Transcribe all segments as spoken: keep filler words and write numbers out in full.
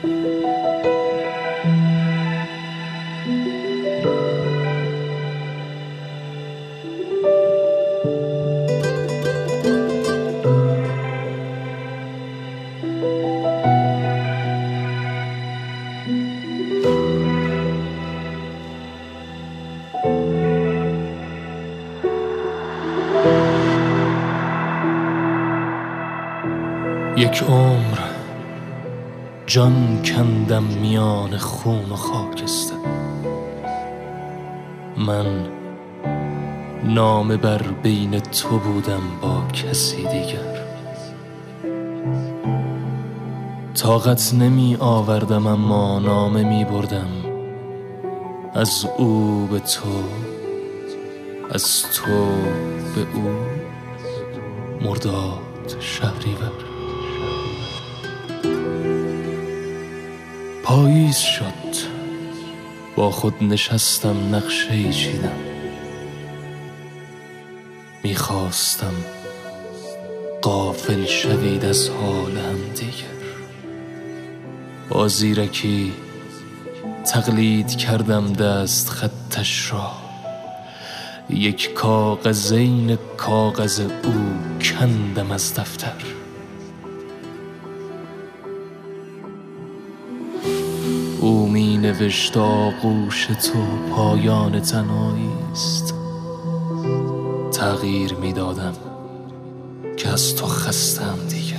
یک عمر جان کندم میان خون و خاکستر، من نامه بر بین تو بودم با کسی دیگر. طاقت نمی آوردم اما نامه می بردم از او به تو، از تو به او. مرداد شهریور. پاییز شد، با خود نشستم نقشه‌ای چیدم، میخواستم غافل شوید از حال هم دیگر. با زیرکی تقلید کردم دست خطش را، یک کاغذین کاغذ او کندم از دفتر. او می نوشت آغوش تو پایان تنهایی است، تغییر می دادم که از تو خستم دیگر.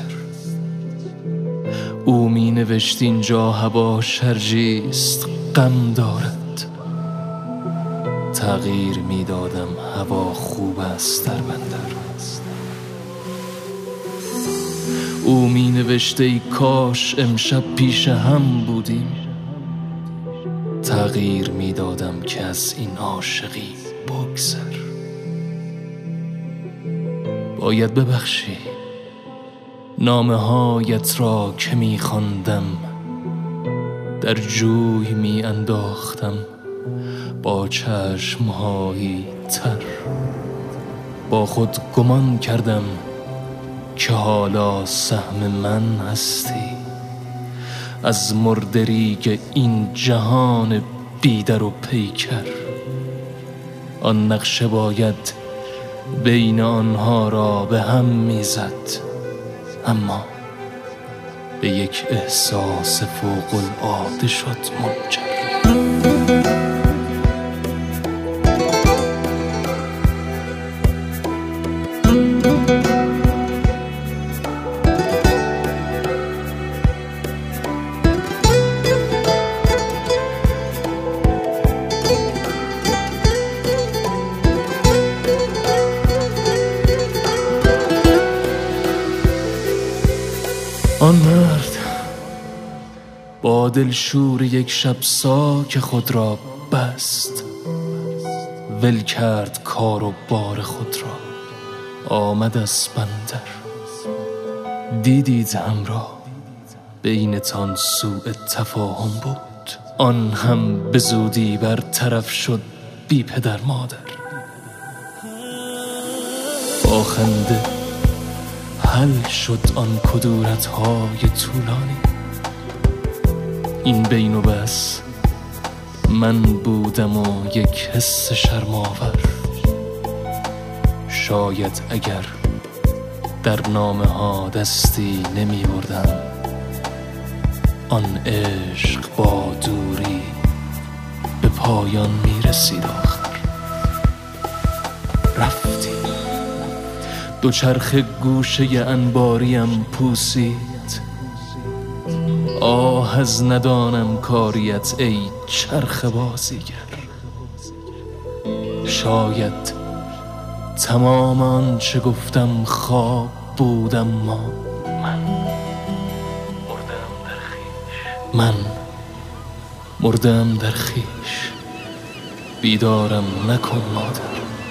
او می نوشت اینجا هوا شرجی است، غم دارد، تغییر می دادم هوا خوب است در بندر. او می نوشت ای کاش امشب پیش هم بودیم، تغییر می دادم که از این عاشقی بگذر. باید ببخشی نامه هایت را که می خواندم، در جوی می انداختم با چشم هایی تر. با خود گمان کردم که حالا سهم من هستی از مردریگ این جهان بیدر و پیکر. آن نقشه باید بین آنها را به هم میزد، اما به یک احساس فوق العاده شد منجر. آن مرد با دلشور یک شب ساک خود را بست، ول کرد کار و بار خود را، آمد از بندر. دیدید همراه بینتان سوء تفاهم بود، آن هم به زودی برطرف شد بی پدر مادر. با خنده حل شد آن کدورت های طولانی، این بین و بس من بودم و یک حس شرم‌آور. شاید اگر در نامه ها دستی نمی بردم، آن عشق با دوری به پایان می رسید. آخر رفتی، دوچرخه گوشه انباریم پوسید. آه از ندانم کاریت ای چرخ بازیگر. شاید تمام آنچه گفتم خواب بود، اما من مردم در خویش. من مردم در خویش. بیدارم نکن مادر.